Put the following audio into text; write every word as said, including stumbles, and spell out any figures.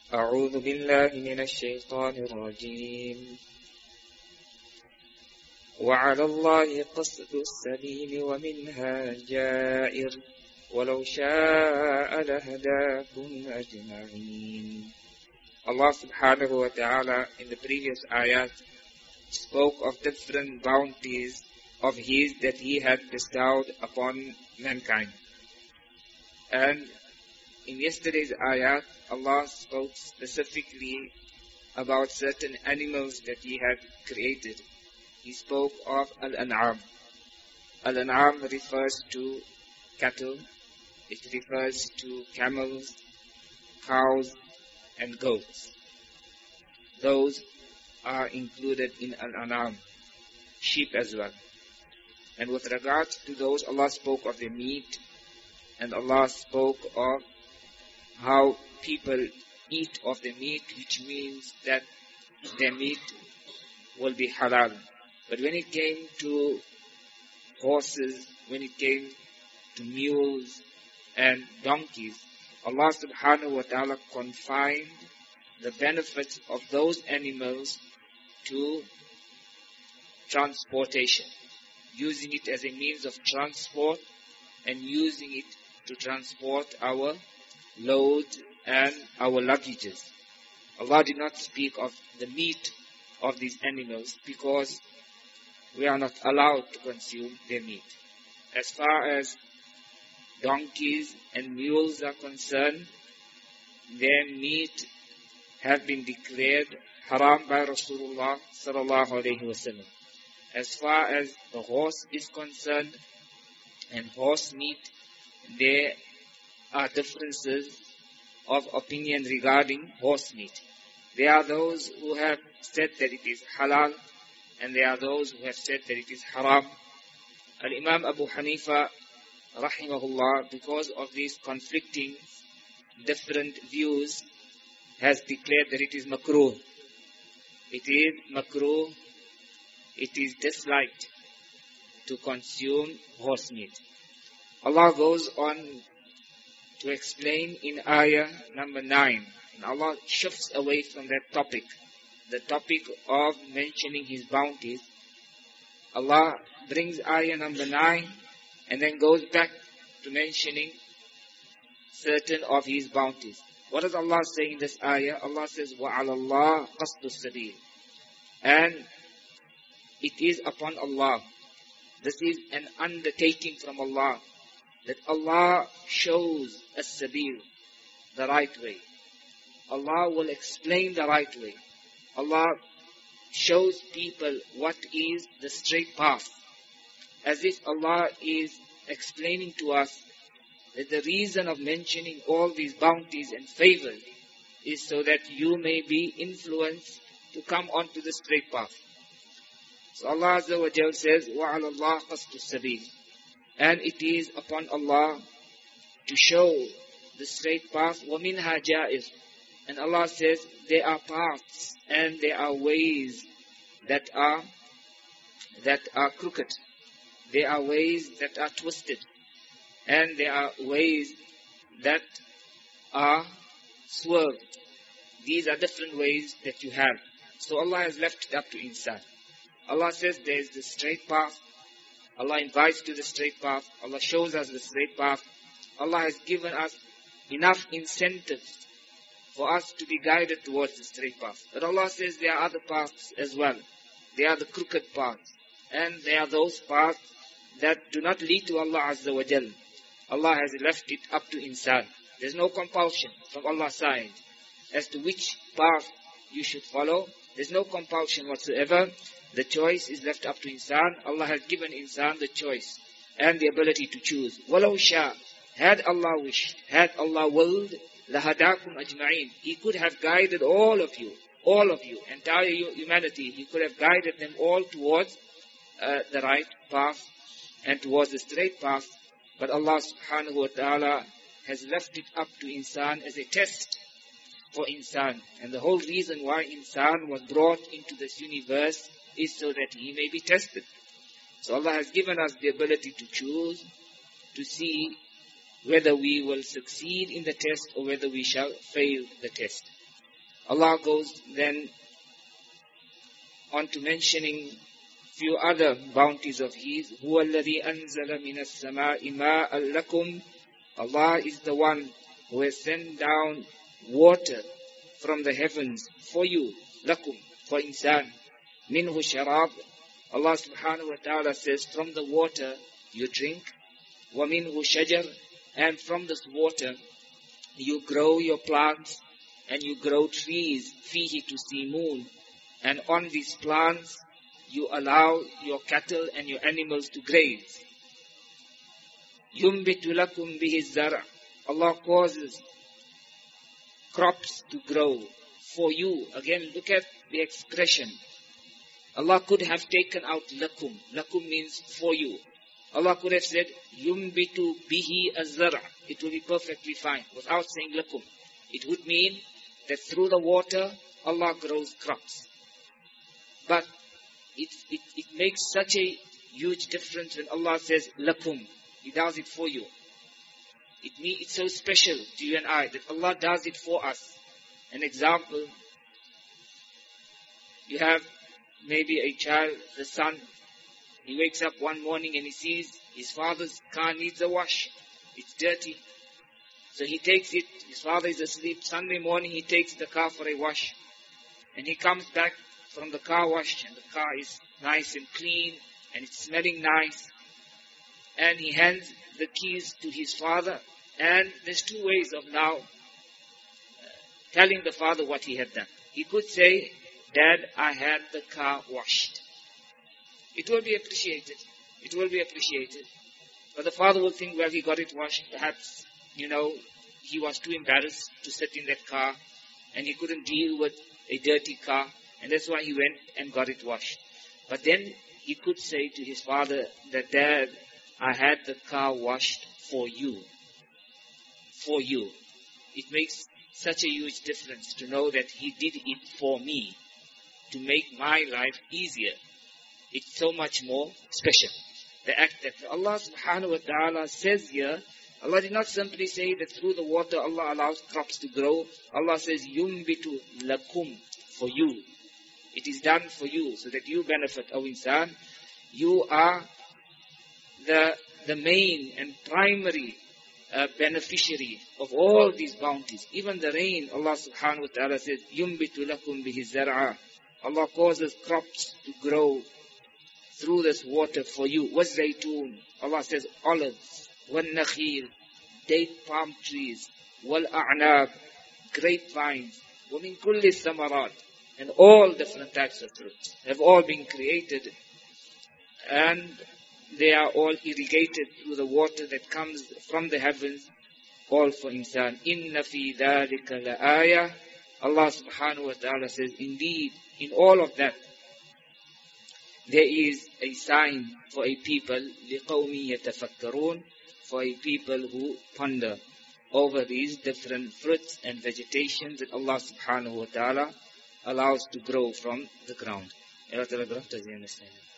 أعوذ بالله من الشيطان الرجيم وعلى الله قصد السبيل ومنها جائر ولو شاء لهداكم أجمعين. Allah subhanahu wa ta'ala in the previous ayat spoke of different bounties of His that He had bestowed upon mankind. And in yesterday's ayat, Allah spoke specifically about certain animals that He had created. He spoke of Al-An'am. Al-An'am refers to cattle, it refers to camels, cows, and goats. Those are included in Al-An'am, sheep as well. And with regard to those, Allah spoke of the meat, and Allah spoke of how people eat of the meat, which means that their meat will be halal. But when it came to horses, when it came to mules and donkeys, Allah subhanahu wa ta'ala confined the benefits of those animals to transportation, using it as a means of transport and using it to transport our loads and our luggages. Allah did not speak of the meat of these animals because we are not allowed to consume their meat. As far as donkeys and mules are concerned, their meat have been declared haram by Rasulullah sallallahu alaihi wasallam. As far as the horse is concerned and horse meat, there are differences of opinion regarding horse meat. There are those who have said that it is halal, and there are those who have said that it is haram. Al-Imam Abu Hanifa, rahimahullah, because of these conflicting different views, has declared that it is makruh. It is makruh, it is disliked to consume horse meat. Allah goes on to explain in ayah number nine, and Allah shifts away from that topic, the topic of mentioning His bounties. Allah brings ayah number nine and then goes back to mentioning certain of His bounties. What does Allah say in this ayah? Allah says, وَعَلَى اللَّهِ قَصْدُ السَّبِيلِ, and it is upon Allah. This is an undertaking from Allah, that Allah shows as-sabil, the right way. Allah will explain the right way. Allah shows people what is the straight path. As if Allah is explaining to us that the reason of mentioning all these bounties and favors is so that you may be influenced to come onto the straight path. So Allah Azza wa Jal says, وَعَلَى اللَّهِ قَصْدُ السَّبِيلِ, and it is upon Allah to show the straight path. وَمِنْهَا جَائِرٌ, and Allah says there are paths and there are ways that are that are crooked. There are ways that are twisted, and there are ways that are swerved. These are different ways that you have. So Allah has left it up to insan. Allah says there is the straight path. Allah invites to the straight path. Allah shows us the straight path. Allah has given us enough incentives for us to be guided towards the straight path. But Allah says there are other paths as well. There are the crooked paths. And there are those paths that do not lead to Allah Azza wa Jal. Allah has left it up to insan. There's no compulsion from Allah's side as to which path you should follow. There's no compulsion whatsoever. The choice is left up to insan. Allah has given insan the choice and the ability to choose. وَلَوْ شَاءَ, had Allah wished, had Allah willed, لَهَدَاكُمْ أَجْمَعِينَ, He could have guided all of you, all of you, entire humanity. He could have guided them all towards uh, the right path and towards the straight path. But Allah subhanahu wa ta'ala has left it up to insan as a test for insan. And the whole reason why insan was brought into this universe is so that he may be tested. So Allah has given us the ability to choose, to see whether we will succeed in the test or whether we shall fail the test. Allah goes then on to mentioning few other bounties of His. هُوَ الَّذِي أَنزَلَ مِنَ السَّمَاءِ مَاءً لَكُمْ. Allah is the one who has sent down water from the heavens for you, lakum, for insan. Minhu sharab. Allah subhanahu wa ta'ala says, from the water you drink. Wa minhu shajar. And from this water you grow your plants and you grow trees. Fihi tusimun. And on these plants you allow your cattle and your animals to graze. Yumbitu lakum bihi zara. Allah causes crops to grow for you. Again, look at the expression. Allah could have taken out lakum. Lakum means for you. Allah could have said, yumbitu bihi azara. It would be perfectly fine without saying lakum. It would mean that through the water, Allah grows crops. But it, it, it makes such a huge difference when Allah says lakum. He does it for you. It means it's so special to you and I that Allah does it for us. An example, you have maybe a child, the son, he wakes up one morning and he sees his father's car needs a wash. It's dirty. So he takes it, his father is asleep. Sunday morning he takes the car for a wash. And he comes back from the car wash and the car is nice and clean and it's smelling nice. And he hands the keys to his father. And there's two ways of now uh, telling the father what he had done. He could say, Dad, I had the car washed. It will be appreciated. It will be appreciated. But the father will think, well, he got it washed. Perhaps, you know, he was too embarrassed to sit in that car. And he couldn't deal with a dirty car. And that's why he went and got it washed. But then he could say to his father that, Dad, I had the car washed for you. For you. It makes such a huge difference to know that he did it for me, to make my life easier. It's so much more special. The act that Allah subhanahu wa ta'ala says here, Allah did not simply say that through the water Allah allows crops to grow. Allah says, yumbitu lakum, for you. It is done for you, so that you benefit, O insan. You are the, the main and primary Uh, beneficiary of all these bounties. Even the rain, Allah subhanahu wa ta'ala says, yumbitu lakum bihi zar'a. Allah causes crops to grow through this water for you. وَالزَّيْتُونَ. Allah says olives, وَالنَّخِيلِ, date palm trees, وَالْأَعْنَابِ, grapevines, وَمِن كُلِّ الثَّمَرَاتِ, and all different types of fruits have all been created, and they are all irrigated through the water that comes from the heavens, all for insan. Inna fi dhalika la ayah. Allah subhanahu wa ta'ala says, indeed, in all of that, there is a sign for a people, liqawmi yatafakkarun, for a people who ponder over these different fruits and vegetations that Allah subhanahu wa ta'ala allows to grow from the ground. Allah ta'ala grant us the understanding.